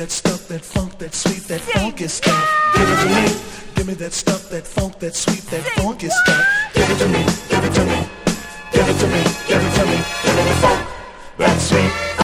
that stuff, that funk, that sweet, that funky stuff. Give it to me. Give me that stuff, that funk, that sweet, that funky stuff. Give it to me, give it to me, give it to me, give it to me. Give me the funk, that sweet.